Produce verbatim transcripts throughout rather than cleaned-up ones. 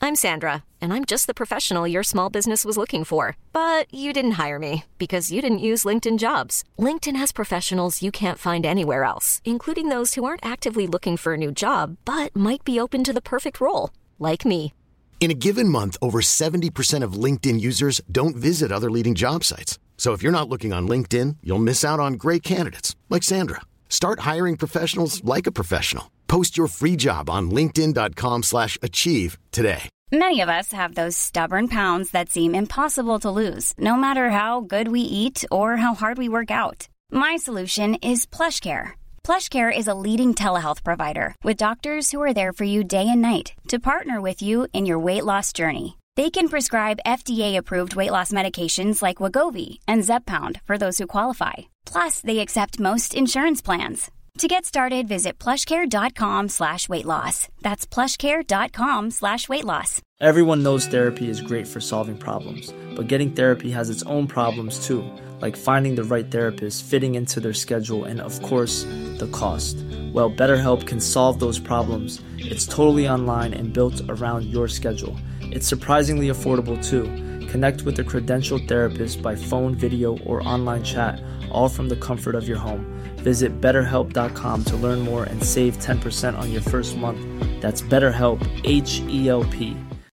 I'm Sandra, and I'm just the professional your small business was looking for. But you didn't hire me because you didn't use LinkedIn Jobs. LinkedIn has professionals you can't find anywhere else, including those who aren't actively looking for a new job, but might be open to the perfect role, like me. In a given month, over seventy percent of LinkedIn users don't visit other leading job sites. So if you're not looking on LinkedIn, you'll miss out on great candidates like Sandra. Start hiring professionals like a professional. Post your free job on linkedin.com slash achieve today. Many of us have those stubborn pounds that seem impossible to lose, no matter how good we eat or how hard we work out. My solution is PlushCare. PlushCare is a leading telehealth provider with doctors who are there for you day and night to partner with you in your weight loss journey. They can prescribe F D A-approved weight loss medications like Wegovy and Zepbound for those who qualify. Plus, they accept most insurance plans. To get started, visit plushcare.com slash weight loss. That's plushcare.com slash weight loss. Everyone knows therapy is great for solving problems, but getting therapy has its own problems too, like finding the right therapist, fitting into their schedule, and of course, the cost. Well, BetterHelp can solve those problems. It's totally online and built around your schedule. It's surprisingly affordable too. Connect with a credentialed therapist by phone, video, or online chat, all from the comfort of your home. Visit better help dot com to learn more and save ten percent on your first month. That's BetterHelp, H E L P.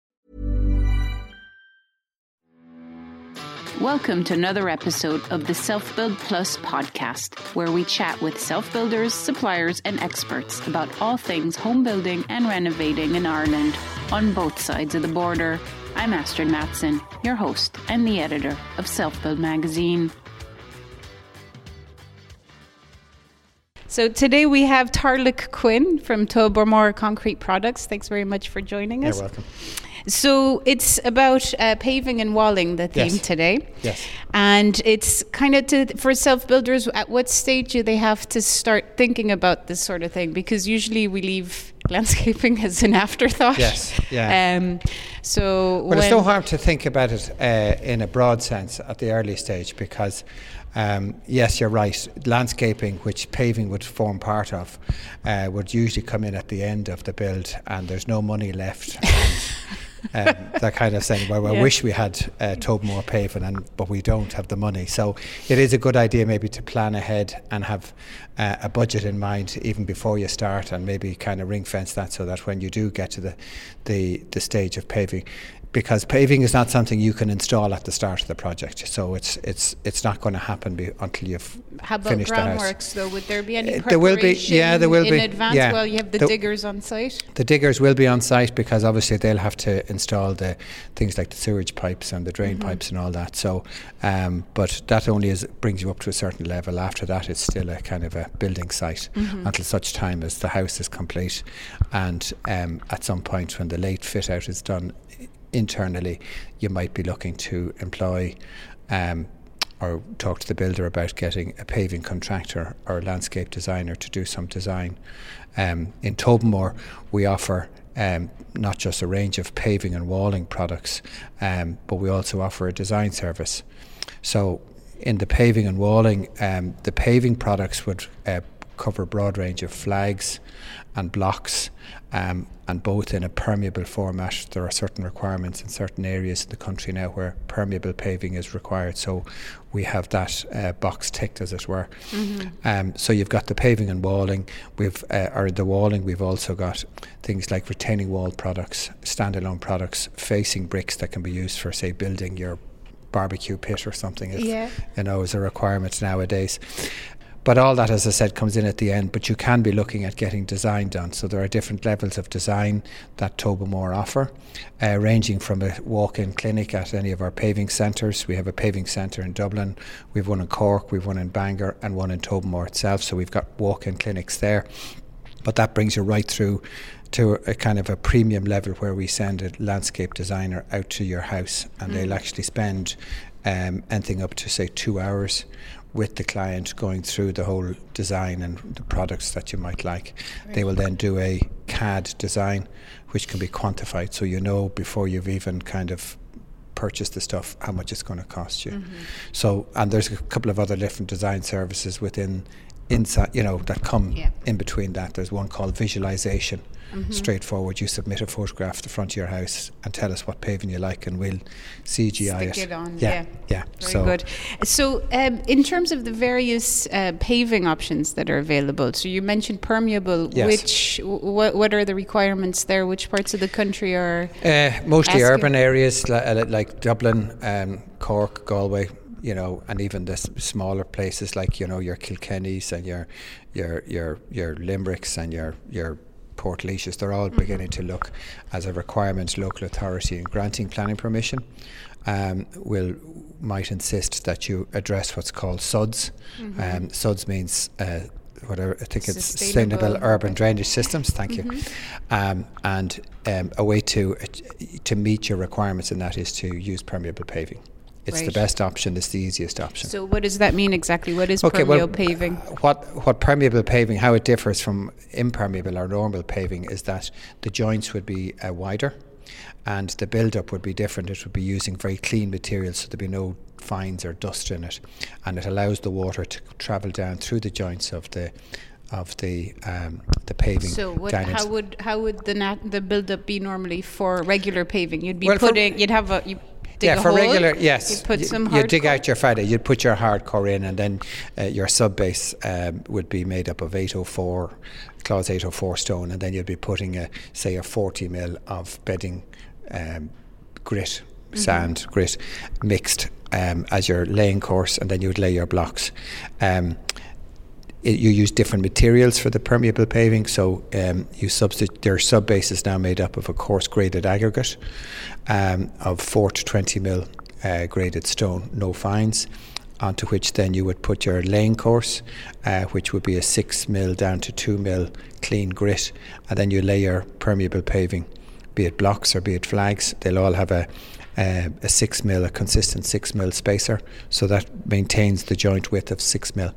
Welcome to another episode of the Self Build Plus podcast, where we chat with self-builders, suppliers, and experts about all things home building and renovating in Ireland on both sides of the border. I'm Astrid Matson, your host and the editor of Self Build magazine. So today we have Tarlac Quinn from Tobermory Concrete Products. Thanks very much for joining us. You're welcome. So it's about uh, paving and walling, the theme yes. today. Yes. And it's kind of to, for self-builders, at what stage do they have to start thinking about this sort of thing? Because usually we leave landscaping as an afterthought. Yes, yeah. Um, so But it's no harm to think about it uh, in a broad sense at the early stage, because Um, yes, you're right. Landscaping, which paving would form part of, uh, would usually come in at the end of the build, and there's no money left. And, um, that kind of thing. Well, I yeah. wish we had uh, Tobermory paving, and but we don't have the money. So it is a good idea maybe to plan ahead and have uh, a budget in mind even before you start, and maybe kind of ring fence that so that when you do get to the the, the stage of paving. Because paving is not something you can install at the start of the project, so it's it's it's not going to happen be, until you've How about finished the house. groundworks, though? Would there be any preparation uh, there will be, yeah, there will in be, advance yeah. while you have the, the diggers on site? The diggers will be on site, because obviously they'll have to install the things like the sewage pipes and the drain mm-hmm. pipes and all that. So, um, but that only is brings you up to a certain level. After that, it's still a kind of a building site mm-hmm. until such time as the house is complete, and um, at some point when the late fit out is done internally, you might be looking to employ um, or talk to the builder about getting a paving contractor or a landscape designer to do some design. Um, in Tobermory, we offer um, not just a range of paving and walling products, um, but we also offer a design service. So in the paving and walling, um, the paving products would uh, cover a broad range of flags and blocks, um, and both in a permeable format. There are certain requirements in certain areas in the country now where permeable paving is required, so we have that uh, box ticked, as it were. Mm-hmm. Um, so you've got the paving and walling, we've uh, or the walling, we've also got things like retaining wall products, standalone products, facing bricks that can be used for, say, building your barbecue pit or something, if, yeah. you know, is a requirement nowadays. But all that, as I said, comes in at the end. But you can be looking at getting design done. So there are different levels of design that Tobermory offer, uh, ranging from a walk-in clinic at any of our paving centres. We have a paving centre in Dublin. We've one in Cork, we've one in Bangor, and one in Tobermory itself. So we've got walk-in clinics there. But that brings you right through to a kind of a premium level where we send a landscape designer out to your house, and mm. they'll actually spend um, anything up to, say, two hours with the client going through the whole design and the products that you might like. Right. They will then do a C A D design, which can be quantified, so you know before you've even kind of purchased the stuff how much it's going to cost you. Mm-hmm. So, and there's a couple of other different design services within inside, you know, that come Yeah. in between that. There's one called visualization. Mm-hmm. Straightforward. You submit a photograph of the front of your house and tell us what paving you like, and we'll C G I Stick it. it on, Yeah, yeah. yeah. Very so good. So, um, in terms of the various uh, paving options that are available, so you mentioned permeable. Yes. Which, wh- what are the requirements there? Which parts of the country are? Uh, mostly asking? urban areas like, like Dublin, um, Cork, Galway. You know, and even the s- smaller places like, you know, your Kilkennys and your your your your Limericks and your your Portlaoises, they're all mm-hmm. beginning to look as a requirement. Local authority in granting planning permission um, will might insist that you address what's called S U Ds. Mm-hmm. Um, S U Ds means uh, whatever I think it's Sustainable, sustainable urban drainage systems. Thank mm-hmm. you. Um, and um, a way to uh, to meet your requirements in that is to use permeable paving. It's Right. the best option. It's the easiest option. So, what does that mean exactly? What is Okay, permeable well, paving? What what permeable paving, how it differs from impermeable or normal paving, is that the joints would be uh, wider, and the build-up would be different. It would be using very clean materials, so there'd be no fines or dust in it, and it allows the water to travel down through the joints of the of the um, the paving. So, what, down how into would how would the nat- the build-up be normally for regular paving? You'd be Well, for- putting, you'd have a. You, Dig yeah, a for hole, regular, yes. You'd put you, some you dig hardcore? out your fada, you'd put your hardcore in, and then uh, your sub base um, would be made up of eight oh four, clause eight oh four stone, and then you'd be putting a, say, a forty mil of bedding um, grit, mm-hmm. sand, grit, mixed um, as your laying course, and then you would lay your blocks. Um, It, you use different materials for the permeable paving, so um, you substitute. Their sub base is now made up of a coarse graded aggregate um, of four to twenty mil uh, graded stone, no fines, onto which then you would put your laying course, uh, which would be a six mil down to two mil clean grit, and then you lay your permeable paving, be it blocks or be it flags. They'll all have a uh, a six mil, a consistent six mil spacer, so that maintains the joint width of six mil.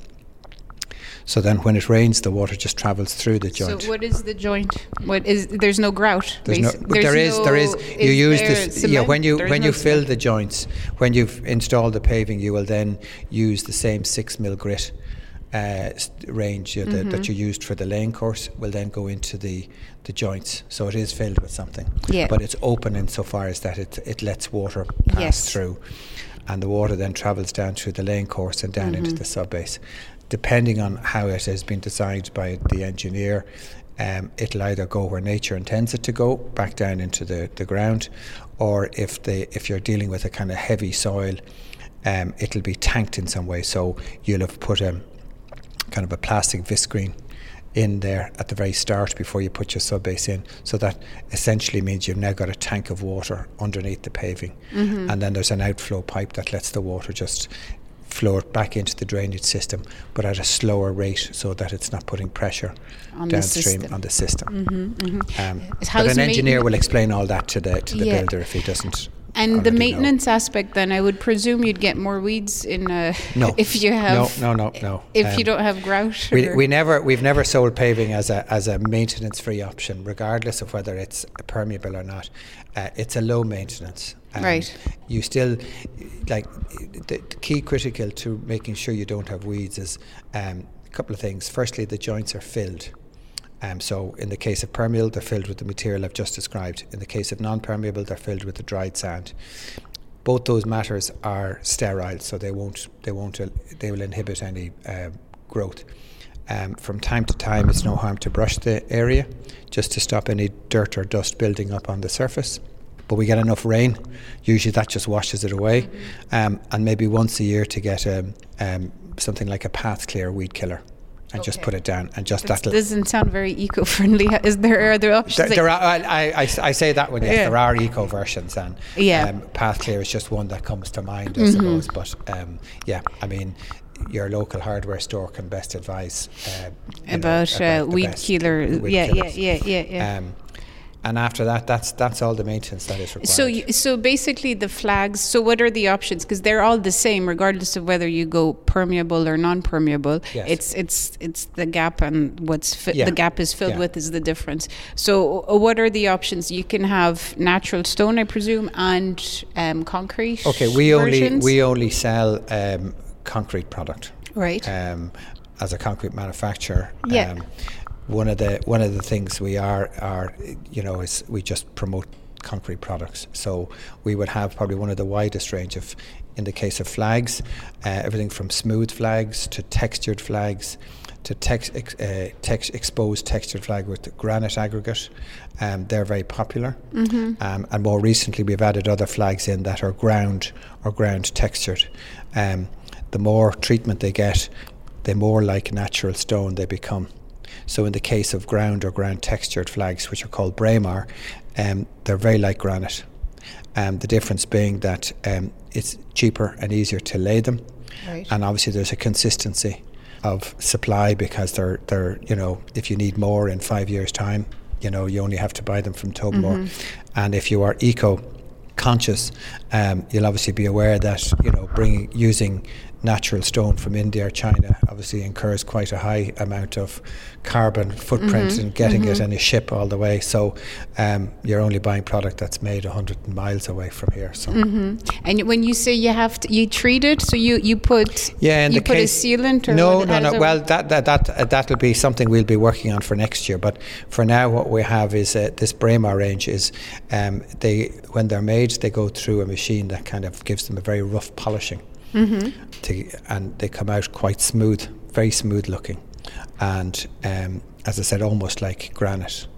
So then when it rains, the water just travels through the joint. So what is the joint? What is, there's no grout? There's no, There's there is, no, there is, you use there this, cement? yeah, when you, There's when no you fill cement. the joints, when you've installed the paving, you will then use the same six mil grit uh, range uh, the, mm-hmm. that you used for the laying course will then go into the, the joints. So it is filled with something. Yeah. But it's open insofar as that it, it lets water pass Yes. through. And the water then travels down through the laying course and down mm-hmm. into the subbase. Depending on how it has been designed by the engineer, um, it'll either go where nature intends it to go, back down into the, the ground, or if they if you're dealing with a kind of heavy soil, um, it'll be tanked in some way. So you'll have put a kind of a plastic viscreen in there at the very start before you put your subbase in. So that essentially means you've now got a tank of water underneath the paving, mm-hmm. and then there's an outflow pipe that lets the water just flow it back into the drainage system, but at a slower rate, so that it's not putting pressure on downstream the on the system. Mm-hmm, mm-hmm. Um, How's but an engineer main- will explain all that to the to the Yeah. builder if he doesn't. And the already maintenance know. aspect, then I would presume you'd get more weeds in uh, No. if you have no no no no if um, you don't have grout. We, or- we never we've never sold paving as a as a maintenance free option, regardless of whether it's permeable or not. Uh, it's a low maintenance. Um, Right. You still like the, the key critical to making sure you don't have weeds is um, a couple of things. Firstly, the joints are filled. Um, so in the case of permeable, they're filled with the material I've just described. In the case of non-permeable, they're filled with the dried sand. Both those matters are sterile, so they won't they won't uh, they will inhibit any uh, growth. Um, from time to time, it's no harm to brush the area just to stop any dirt or dust building up on the surface. But we get enough rain, usually that just washes it away. Mm-hmm. Um, and maybe once a year to get um, um, something like a path clear weed killer. And okay. just put it down, and just that doesn't sound very eco-friendly. Is there other options? There, there are, I, I, I say that one. Yes, yeah. there are eco versions, and yeah. um, Path Clear is just one that comes to mind, I mm-hmm. suppose. But um, yeah, I mean, your local hardware store can best advise uh, about, know, about uh, weed killer. Weed yeah, yeah, killers. yeah, yeah, yeah. Um, And after that, that's that's all the maintenance that is required. So, you, so basically, the flags. So, what are the options? Because they're all the same, regardless of whether you go permeable or non-permeable. Yes. It's it's it's the gap, and what's fi- yeah. the gap is filled yeah. with is the difference. So, uh, what are the options? You can have natural stone, I presume, and um, concrete. Okay, we only versions? we only sell um, concrete product. Right. Um, as a concrete manufacturer, Yeah. um, one of the one of the things we are are you know is we just promote concrete products. So we would have probably one of the widest range of, in the case of flags, uh, everything from smooth flags to textured flags to tex, uh, tex, exposed textured flag with granite aggregate. Um, they're very popular. Mm-hmm. Um, and more recently we've added other flags in that are ground or ground textured. Um, the more treatment they get, the more like natural stone they become. So in the case of ground or ground textured flags, which are called Braemar, um, they're very like granite. Um, the difference being that um, it's cheaper and easier to lay them. Right. And obviously there's a consistency of supply, because they're, they're, you know, if you need more in five years' time, you know, you only have to buy them from Tobamore. Mm-hmm. And if you are eco conscious, um, you'll obviously be aware that, you know, bringing using natural stone from India or China obviously incurs quite a high amount of carbon footprint mm-hmm. in getting mm-hmm. it in a ship all the way. So um, you're only buying product that's made one hundred miles away from here. So mm-hmm. And when you say you have to, you treat it, so you you put yeah, in you the put case, a sealant or no what, no no. Well, that that that uh, that'll be something we'll be working on for next year. But for now, what we have is uh, this Braemar range is um, they when they're made, they go through a machine that kind of gives them a very rough polishing. Mm-hmm. To, and they come out quite smooth, very smooth looking, and um, as I said, almost like granite.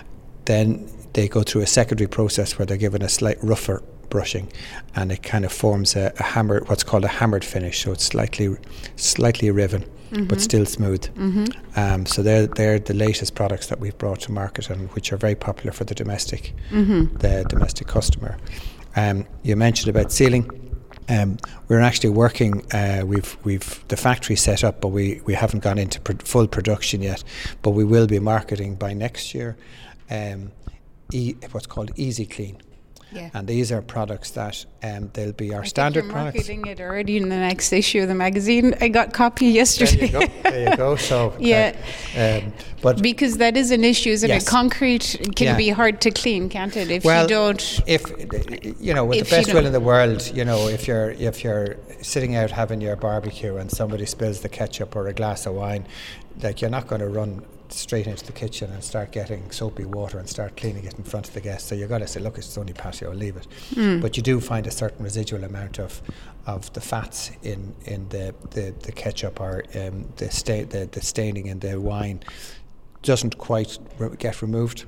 Then they go through a secondary process where they're given a slight rougher brushing, and it kind of forms a, a hammer, what's called a hammered finish. So it's slightly, slightly riven, mm-hmm. but still smooth. Mm-hmm. Um, so they're they're the latest products that we've brought to market, and which are very popular for the domestic, mm-hmm. the domestic customer. Um, you mentioned about sealing. Um, we're actually working. Uh, we've we've the factory set up, but we, we haven't gone into pro- full production yet. But we will be marketing by next year. Um, e- what's called Easy Clean. Yeah. And these are products that um, they'll be our I standard think you're products. Marketing it already in the next issue of the magazine. I got copy yesterday. There you go. There you go. So yeah, uh, um, but because that is an issue, isn't yes. it? Concrete can yeah. be hard to clean, can't it? If well, you don't, if you know, with if the best you will in the world, you know, if you're if you're sitting out having your barbecue and somebody spills the ketchup or a glass of wine, like, you're not going to run straight into the kitchen and start getting soapy water and start cleaning it in front of the guests. So you've got to say, look, it's only patio, I'll leave it. Mm. But you do find a certain residual amount of of the fats in in the, the, the ketchup, or um, the, sta- the the staining in the wine doesn't quite re- get removed.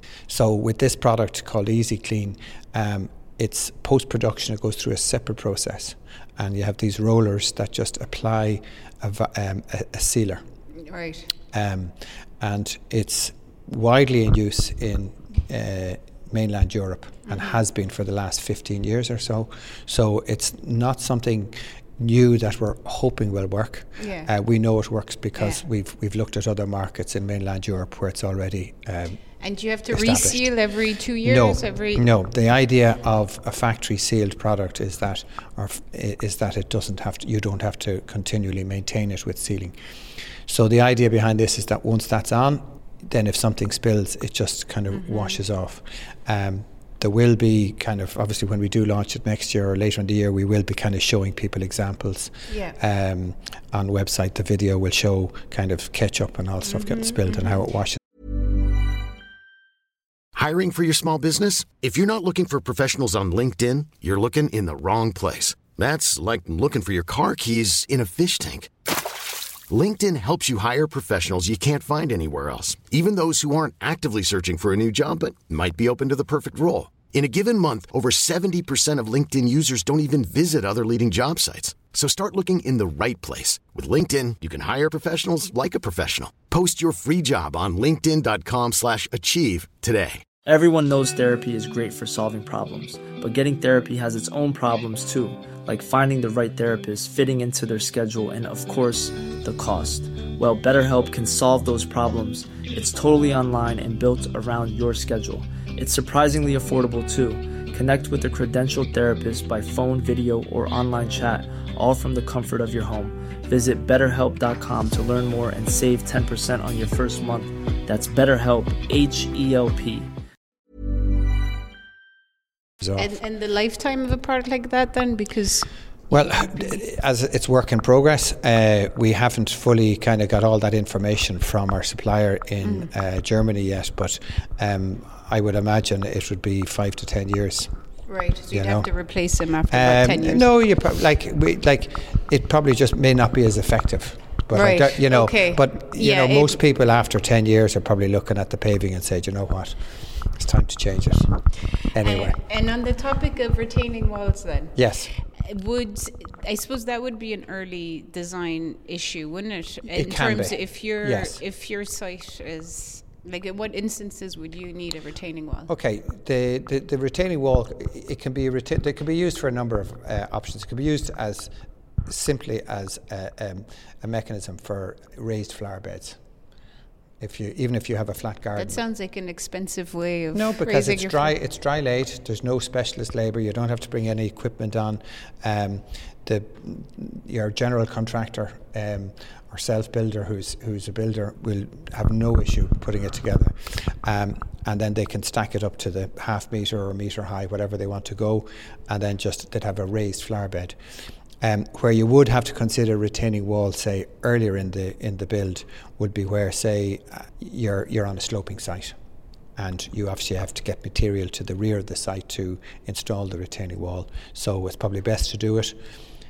So with this product called Easy Clean, um, it's post-production. It goes through a separate process, and you have these rollers that just apply a, um, a, a sealer. Right. Um, and it's widely in use in uh, mainland Europe, mm-hmm. and has been for the last fifteen years or so. So it's not something new that we're hoping will work. Yeah. Uh, we know it works because yeah. we've we've looked at other markets in mainland Europe where it's already um, and you have to reseal every two years? No, every no. The idea of a factory sealed product is that, or f- is that it doesn't have to, you don't have to continually maintain it with sealing. So the idea behind this is that once that's on, then if something spills, it just kind of mm-hmm. washes off. Um, there will be kind of, obviously when we do launch it next year or later in the year, we will be kind of showing people examples. Yeah. Um, on the website, the video will show kind of ketchup and all stuff mm-hmm, getting spilled mm-hmm. and how it washes. Hiring for your small business? If you're not looking for professionals on LinkedIn, you're looking in the wrong place. That's like looking for your car keys in a fish tank. LinkedIn helps you hire professionals you can't find anywhere else, even those who aren't actively searching for a new job but might be open to the perfect role. In a given month, over seventy percent of LinkedIn users don't even visit other leading job sites. So start looking in the right place. With LinkedIn, you can hire professionals like a professional. Post your free job on linkedin.com slash achieve today. Everyone knows therapy is great for solving problems, but getting therapy has its own problems too, like finding the right therapist, fitting into their schedule, and of course, the cost. Well, BetterHelp can solve those problems. It's totally online and built around your schedule. It's surprisingly affordable too. Connect with a credentialed therapist by phone, video, or online chat, all from the comfort of your home. Visit better help dot com to learn more and save ten percent on your first month. That's BetterHelp, H E L P. And, and the lifetime of a product like that then, because Well, as it's work in progress, uh, we haven't fully kind of got all that information from our supplier in mm. uh, Germany yet, but um, I would imagine it would be five to ten years. Right, so you'd you have know. to replace them after um, about ten years. No, you pro- like we like it probably just may not be as effective. But right. I, you know, okay. but you yeah, know, most people after ten years are probably looking at the paving and say, "Do you know what? It's time to change it." Anyway. Uh, and on the topic of retaining walls, then. Yes. Would I suppose that would be an early design issue, wouldn't it? In it can terms be. of if your yes. if your site is like, in what instances would you need a retaining wall? Okay, the the, the retaining wall, it can be a reta- it can be used for a number of uh, options. It can be used as simply as a, um, a mechanism for raised flower beds. If you even if you have a flat garden. That sounds like an expensive way of no, because raising it's your dry. fl- It's dry laid. There's no specialist labour. You don't have to bring any equipment on. Um, the your general contractor um, or self builder, who's who's a builder, will have no issue putting it together, um, and then they can stack it up to the half metre or a metre high, whatever they want to go, and then just they'd have a raised flower bed. Um, where you would have to consider retaining wall, say earlier in the in the build, would be where, say, uh, you're you're on a sloping site, and you obviously have to get material to the rear of the site to install the retaining wall. So it's probably best to do it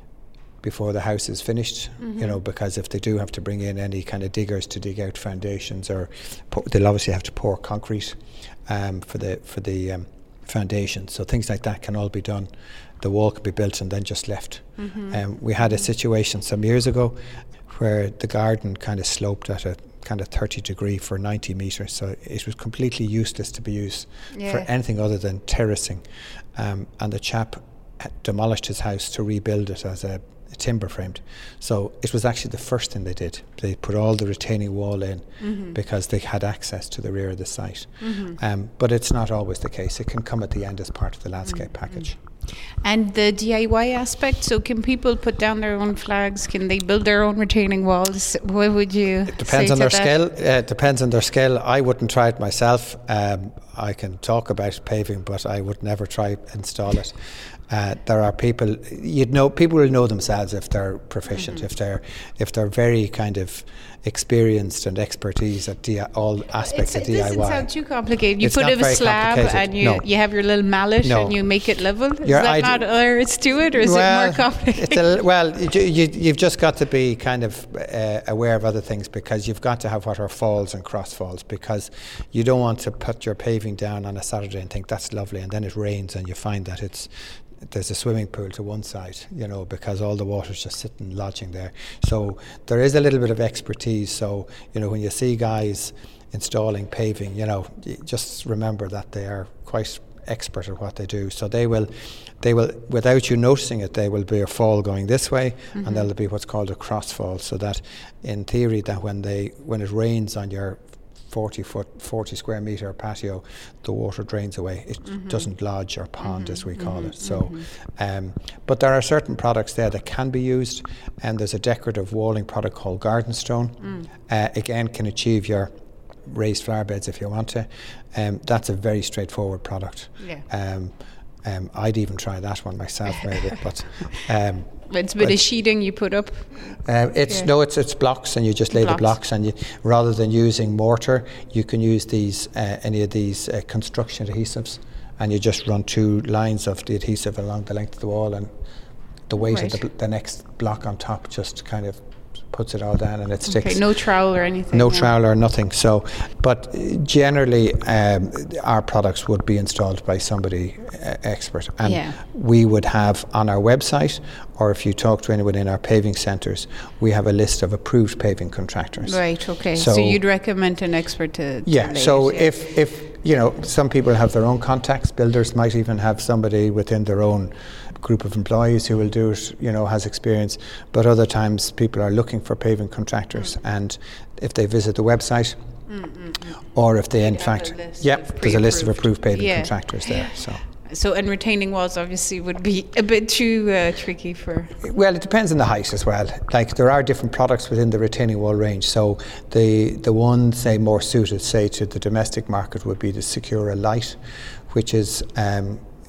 before the house is finished, mm-hmm. you know, because if they do have to bring in any kind of diggers to dig out foundations, or pour, they'll obviously have to pour concrete um, for the for the um, foundation. So things like that can all be done. The wall could be built and then just left. Mm-hmm. Um, we had a situation some years ago where the garden kind of sloped at a kind of thirty degree for ninety metres, so it was completely useless to be used yeah. for anything other than terracing. Um, and the chap demolished his house to rebuild it as a, a timber framed. So it was actually the first thing they did. They put all the retaining wall in mm-hmm. because they had access to the rear of the site. Mm-hmm. Um, but it's not always the case. It can come at the end as part of the landscape mm-hmm. package. And the D I Y aspect, so can people put down their own flags? Can they build their own retaining walls? What would you It depends say on to their that? skill. Uh, it depends on their skill. I wouldn't try it myself. Um, I can talk about paving, but I would never try install it. Uh, there are people, you'd know, people will know themselves if they're proficient, mm-hmm. if they're if they're very kind of experienced and expertise at D I, all aspects it's, of D I Y. It doesn't sound too complicated. You it's put not a very slab and you no. you have your little mallet no. and you make it level. Is Your that ide- not all there is to it, or is well, it more complicated? It's a, well, you, you, you've just got to be kind of uh, aware of other things, because you've got to have what are falls and cross falls, because you don't want to put your paving down on a Saturday and think that's lovely, and then it rains and you find that it's there's a swimming pool to one side, you know, because all the water's just sitting lodging there. So there is a little bit of expertise. So, you know, when you see guys installing paving, you know, just remember that they are quite expert at what they do. So they will, they will, without you noticing it, they will be a fall going this way, mm-hmm. and there'll be what's called a cross fall. So that, in theory, that when they when it rains on your forty foot, forty square metre patio, the water drains away. It mm-hmm. doesn't lodge or pond, mm-hmm. as we call mm-hmm. it. So, mm-hmm. um, but there are certain products there that can be used, and there's a decorative walling product called Garden Stone. Mm. Uh, again, can achieve your raised flower beds if you want to. Um, that's a very straightforward product. Yeah. Um, um, I'd even try that one myself, maybe, but. Um, It's a bit of sheeting you put up. Uh, it's yeah. no, it's it's blocks, and you just lay blocks. the blocks, and you, rather than using mortar, you can use these uh, any of these uh, construction adhesives, and you just run two lines of the adhesive along the length of the wall, and the weight right. of the, the next block on top just kind of puts it all down, and it sticks. Okay, no trowel or anything. No yeah. trowel or nothing. So, but generally, um, our products would be installed by somebody uh, expert, and yeah. we would have on our website, or if you talk to anyone in our paving centres, we have a list of approved paving contractors. Right. Okay. So, so you'd recommend an expert to. to yeah. So it, yeah. if if you know, some people have their own contacts. Builders might even have somebody within their own group of employees who will do it, you know, has experience. But other times people are looking for paving contractors, mm. and if they visit the website, mm, mm, mm. or if they in fact, yeah, there's a list of approved paving yeah. contractors there. So. So, and retaining walls obviously would be a bit too uh, tricky for... Well, it depends on the height as well. Like, there are different products within the retaining wall range. So the the one, say, more suited, say, to the domestic market would be the Secura Light, which is... Um,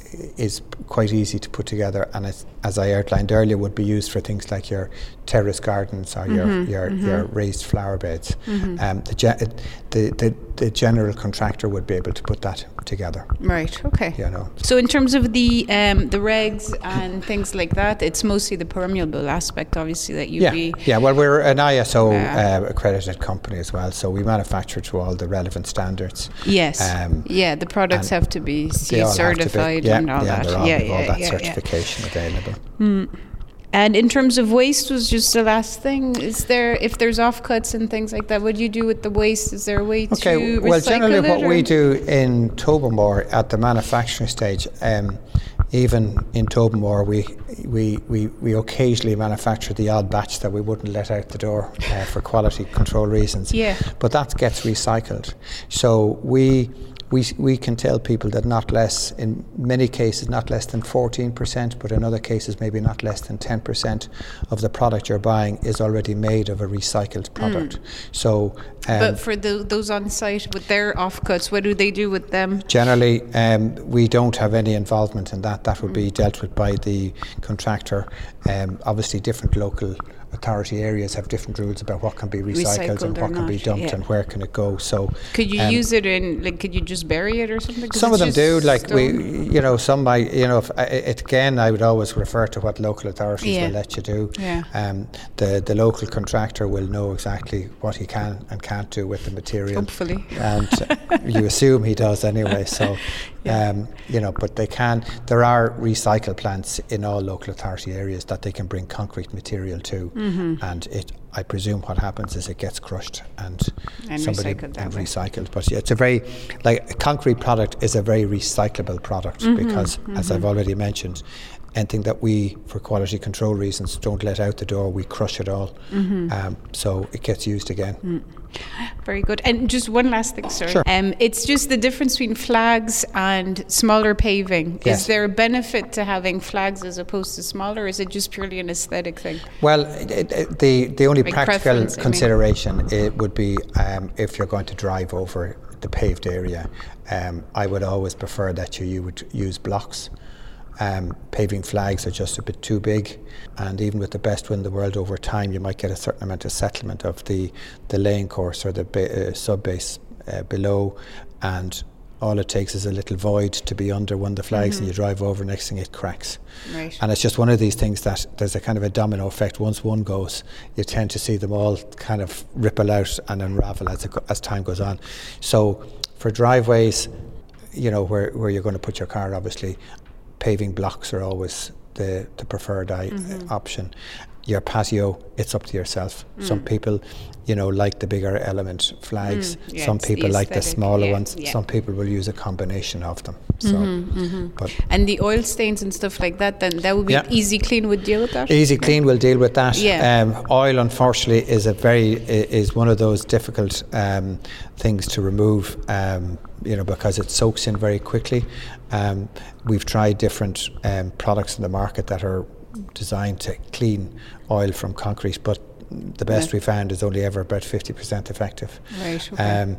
is quite easy to put together, and it's, as I outlined earlier, would be used for things like your terrace gardens or your mm-hmm, your, mm-hmm. your raised flower beds. Mm-hmm. Um, the, ge- the the the general contractor would be able to put that together. Right. Okay. You know. So in terms of the um, the regs and things like that, it's mostly the permeable aspect, obviously, that you'd yeah. be. Yeah. Well, we're an I S O uh, uh, accredited company as well, so we manufacture to all the relevant standards. Yes. Um, yeah. The products have to be C certified be, yeah, and all yeah, that. All, yeah. Yeah. All that yeah, certification yeah. available. Mm. And in terms of waste, was just the last thing. Is there, if there's offcuts and things like that, what do you do with the waste? Is there a way okay, to well, recycle generally it, what or? we do in Tobermory at the manufacturing stage, um, even in Tobermory, we, we we we occasionally manufacture the odd batch that we wouldn't let out the door uh, for quality control reasons. Yeah. But that gets recycled. So we. We we can tell people that not less, in many cases, not less than fourteen percent, but in other cases maybe not less than ten percent of the product you're buying is already made of a recycled product. Mm. So, um, but for the, those on site with their offcuts, what do they do with them? Generally, um, we don't have any involvement in that. That would mm. be dealt with by the contractor. Um, obviously, different local authority areas have different rules about what can be recycled, recycled and what can not. be dumped yeah. and where can it go. So could you um, use it in, like, could you just bury it or something? Some of them do, like stone? we, you know, some might, you know, if, it, again, I would always refer to what local authorities yeah. will let you do. Yeah. Um, the, the local contractor will know exactly what he can and can't do with the material. Hopefully. And you assume he does anyway, so, yeah. um, you know, but they can, there are recycle plants in all local authority areas that they can bring concrete material to. Mm-hmm. And it, I presume what happens is it gets crushed and, and somebody recycled, and recycled. But yeah, it's a very, like a concrete product is a very recyclable product mm-hmm. because, mm-hmm. as I've already mentioned, anything that we, for quality control reasons, don't let out the door, we crush it all. Mm-hmm. Um, so it gets used again. Mm. Very good. And just one last thing, sir. Sure. Um, it's just the difference between flags and smaller paving. Yes. Is there a benefit to having flags as opposed to smaller, or is it just purely an aesthetic thing? Well, it, it, the, the only like practical consideration I mean. it would be um, if you're going to drive over the paved area, um, I would always prefer that you, you would use blocks. Um, paving flags are just a bit too big, and even with the best wind in the world, over time you might get a certain amount of settlement of the, the lane course or the ba- uh, sub-base uh, below, and all it takes is a little void to be under one of the flags mm-hmm. and you drive over, next thing it cracks. Right. And it's just one of these things that there's a kind of a domino effect. Once one goes, you tend to see them all kind of ripple out and unravel as, it go- as time goes on. So for driveways, you know, where, where you're going to put your car, obviously, paving blocks are always the, the preferred I, mm-hmm. uh, option. Your patio, it's up to yourself. Mm. Some people, you know, like the bigger element flags. Mm, yeah, Some people the like the smaller yeah, ones. Yeah. Some people will use a combination of them. So, mm-hmm, mm-hmm. But and the oil stains and stuff like that, then that would be yeah. Easy Clean would deal with that? Easy Clean will deal with that. Yeah. Um, oil, unfortunately, is a very is one of those difficult um, things to remove. Um, you know, because it soaks in very quickly. Um, we've tried different um, products in the market that are designed to clean oil from concrete, but the best yeah. we found is only ever about fifty percent effective. Right. Okay. Um,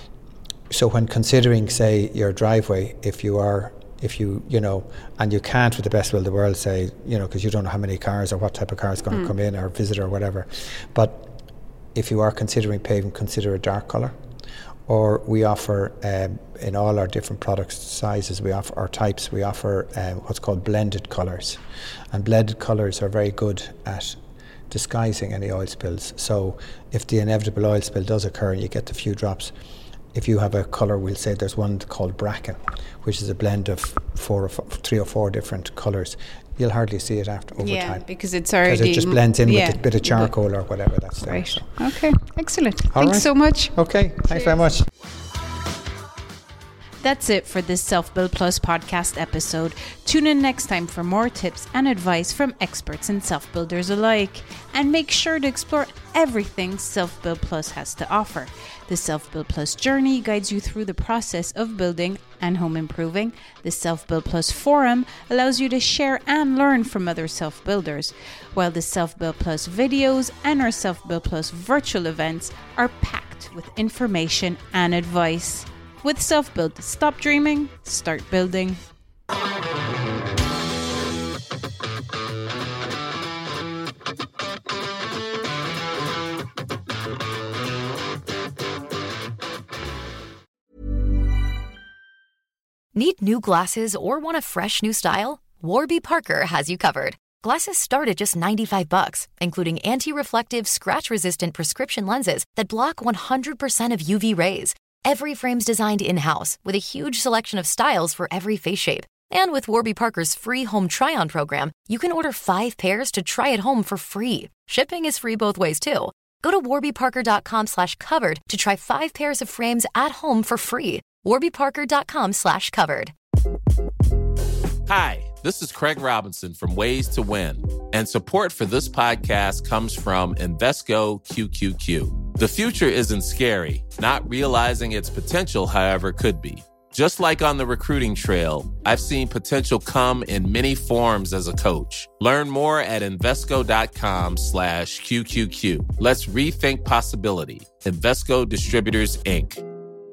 so when considering, say, your driveway, if you are, if you, you know, and you can't with the best will of the world say, you know, because you don't know how many cars or what type of car is going mm. to come in or visit or whatever, but if you are considering paving, consider a dark colour. Or we offer, um, in all our different product sizes, we offer, our types, we offer um, what's called blended colours. And blended colours are very good at disguising any oil spills. So if the inevitable oil spill does occur and you get the few drops, if you have a colour, we'll say there's one called bracken, which is a blend of four or f- three or four different colours. You'll hardly see it after over yeah, time. Yeah, because it's already... Because it just blends in yeah. with a bit of charcoal or whatever that's there. Right. So. Okay, excellent. All Thanks right. so much. Okay, thanks Cheers. very much. That's it for this Self Build Plus podcast episode. Tune in next time for more tips and advice from experts and self-builders alike. And make sure to explore everything Self Build Plus has to offer. The Self Build Plus journey guides you through the process of building and home improving. The Self Build Plus forum allows you to share and learn from other self-builders, while the Self Build Plus videos and our Self Build Plus virtual events are packed with information and advice. With Self Build, stop dreaming, start building. new glasses, or want a fresh new style? Warby Parker has you covered. Glasses start at just ninety-five bucks, including anti-reflective, scratch-resistant prescription lenses that block one hundred percent of U V rays. Every frame's designed in-house with a huge selection of styles for every face shape. And with Warby Parker's free home try-on program, you can order five pairs to try at home for free. Shipping is free both ways, too. Go to warbyparker.com slash covered to try five pairs of frames at home for free. warbyparker.com slash covered. Hi, this is Craig Robinson from Ways to Win, and support for this podcast comes from Invesco Q Q Q. The future isn't scary. Not realizing its potential, however, could be. Just like on the recruiting trail, I've seen potential come in many forms as a coach. Learn more at Invesco.com slash QQQ. Let's rethink possibility. Invesco Distributors, Incorporated.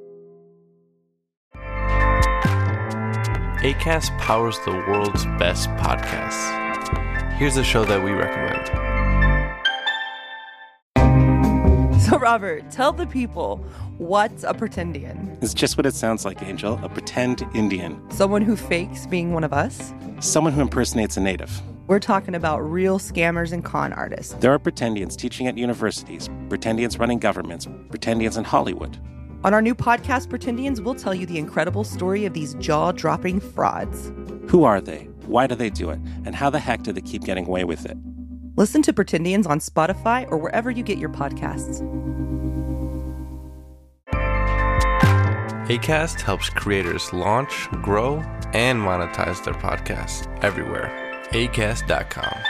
Acast powers the world's best podcasts. Here's a show that we recommend. So, Robert, tell the people, what's a pretendian? It's just what it sounds like, Angel. A pretend Indian. Someone who fakes being one of us? Someone who impersonates a native. We're talking about real scammers and con artists. There are pretendians teaching at universities, pretendians running governments, pretendians in Hollywood. On our new podcast, Pretendians, we'll tell you the incredible story of these jaw-dropping frauds. Who are they? Why do they do it? And how the heck do they keep getting away with it? Listen to Pretendians on Spotify or wherever you get your podcasts. Acast helps creators launch, grow, and monetize their podcasts everywhere. Acast dot com.